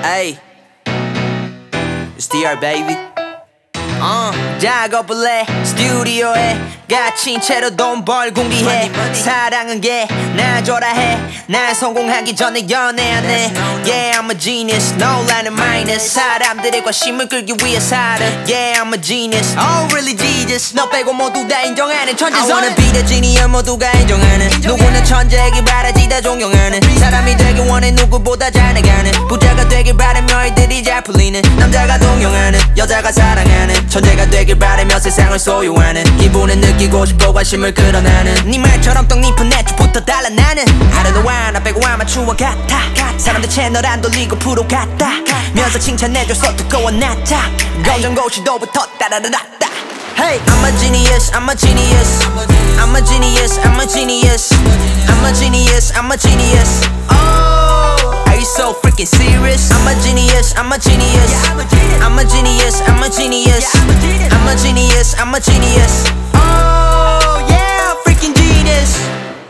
Hey, it's DR baby. 작업을 해 스튜디오에 갇힌 채로 돈 벌 궁리해. 사랑은 게날 좋아해. 난 성공하기 전에 연애 안 해. Yeah, I'm a genius. 논란은 마이너스. 사람들의 관심을 끌기 위해 살아. Yeah, I'm a genius. Oh, really Jesus. 너 빼고 모두 다 인정하는 천재선. I wanna be the genius. 모두가 인정하는. 누구는 천재이길 바라지 다 존경하는. 사람이 되길 원해 누구보다 잘 나가는. 부자가 되길 바라며 일들이 잘 풀리는. 남자가 동경하는 여자가 사랑하는 천재가 되길 바라며 세상을 소유하는. 기분을 느끼고 싶고 관심을 끌어나는. 네 말처럼 떡잎은 애초부터 달라 나는. I don't know why 나 빼고 아마추어 같아. 사람들 채널 안 돌리고 프로 같다 면서 칭찬해줘서 두꺼워 낫다. 검정 고시도부터 따라라라따. Hey, I'm a genius, I'm a genius. I'm a genius, I'm a genius. I'm a genius, I'm a genius. Oh, are you so freaking serious? I'm a genius, I'm a genius. I'm a genius, I'm a genius. I'm a genius, I'm a genius. Oh, yeah, freaking genius.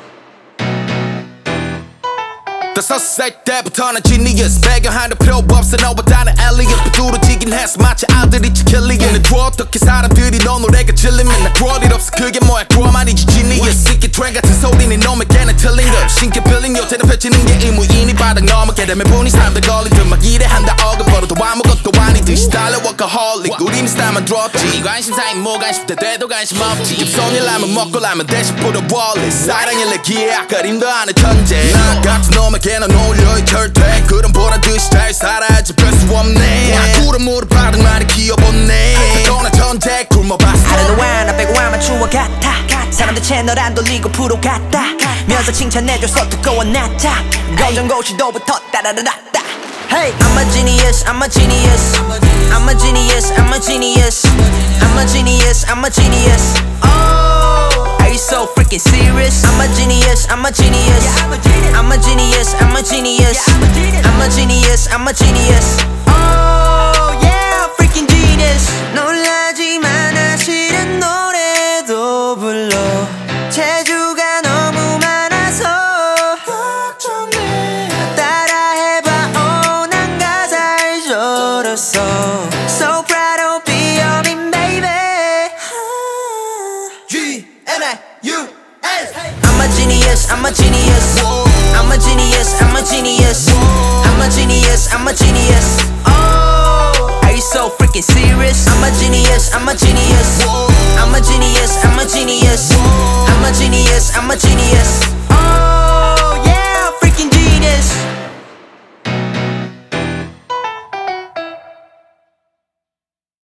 5살 때부터 난 genius. 배경 하나 필요 없어 너보다 난 alien. 부드러지긴 했어 마치 아들이 지킬리엔. 내 구 어떻게 사람들이 너 노래가 질리면 나 그럴 일 없어 그게 뭐야 그럼 아니지 genius. 이게 트렌 같은 소리는 놈에게는 틀린 것. 신께 필린 요새는 펼치는 게 의무이니 바닥 넘어게 되면 분이 사람들 걸리든 막 일해한다 억을 벌어도 아무것도 아니듯이 달려 workaholic. 우린 스타일 만들었지 관심사인 뭐 관심 때 돼도 관심 없지. 입손이 라면 먹고 라면 대신 뿌려 원래 사랑을 내기에 아까림도 않은 천재. 나 같은 놈에게 넌 어울려 절대 그런 보란듯이 잘 살아야지 별 수 없네. 구름 무릎 바닥 말이 귀여웠네. 너나 천재 굶어봤어. I don't know why 나 빼고 아마추어 같아. 사람들 채널 안 돌리고 프로 같다 면서 칭찬해줘서 두꺼워 낫다. 검정 고시도부터 따라라라따. Hey, I'm a genius, I'm a genius. I'm a genius, I'm a genius. I'm a genius, I'm a genius. Oh, are you so freaking serious? I'm a genius, I'm a genius. I'm a genius, I'm a genius. I'm a genius, I'm a genius. Oh, yeah, freaking genius. 놀라지만 나 싫은 노래도 불러. 재주가 너무 많아서 걱정돼. 따라해봐. 오, 난 가사를 졸었어. So proud of being baby. G-N-I-U-S. I'm a genius, I'm a genius. I'm a genius, I'm a genius. I'm a genius, I'm a genius. Oh, are you so freaking serious? I'm a genius, I'm a genius. I'm a genius, I'm a genius. I'm a genius, I'm a genius.